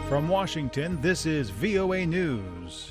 From Washington, this is VOA News.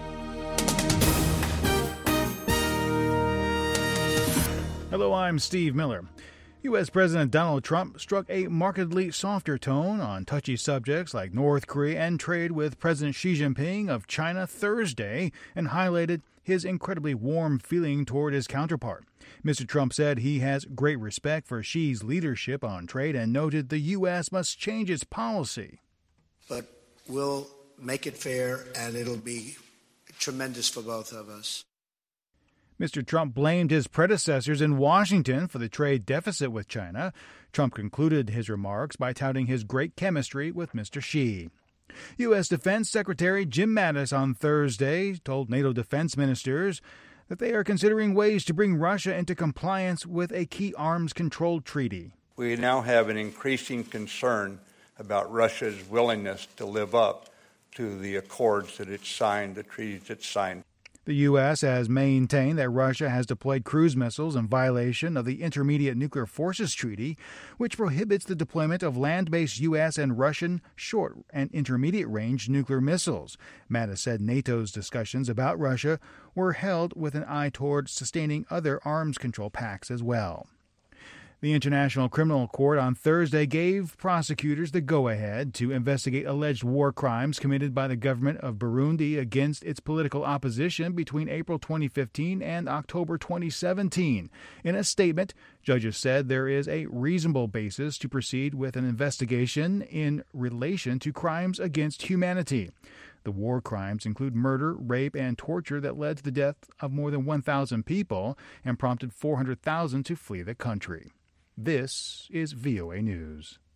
Hello, I'm Steve Miller. U.S. President Donald Trump struck a markedly softer tone on touchy subjects like North Korea and trade with President Xi Jinping of China Thursday and highlighted his incredibly warm feeling toward his counterpart. Mr. Trump said he has great respect for Xi's leadership on trade and noted the U.S. must change its policy. But we'll make it fair, and it'll be tremendous for both of us. Mr. Trump blamed his predecessors in Washington for the trade deficit with China. Trump concluded his remarks by touting his great chemistry with Mr. Xi. U.S. Defense Secretary Jim Mattis on Thursday told NATO defense ministers that they are considering ways to bring Russia into compliance with a key arms control treaty. We now have an increasing concern about Russia's willingness to live up to the accords that it's signed, the treaties it's signed. The U.S. has maintained that Russia has deployed cruise missiles in violation of the Intermediate Nuclear Forces Treaty, which prohibits the deployment of land-based U.S. and Russian short and intermediate-range nuclear missiles. Mattis said NATO's discussions about Russia were held with an eye toward sustaining other arms control pacts as well. The International Criminal Court on Thursday gave prosecutors the go-ahead to investigate alleged war crimes committed by the government of Burundi against its political opposition between April 2015 and October 2017. In a statement, judges said there is a reasonable basis to proceed with an investigation in relation to crimes against humanity. The war crimes include murder, rape, and torture that led to the death of more than 1,000 people and prompted 400,000 to flee the country. This is VOA News.